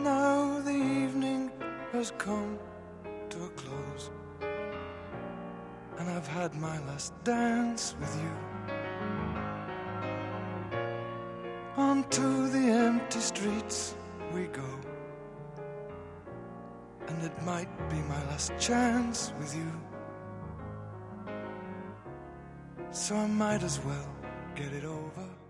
now the evening has come to a close, and I've had my last dance with you. Onto the empty streets we go, and it might be my last chance with you. So I might as well get it over.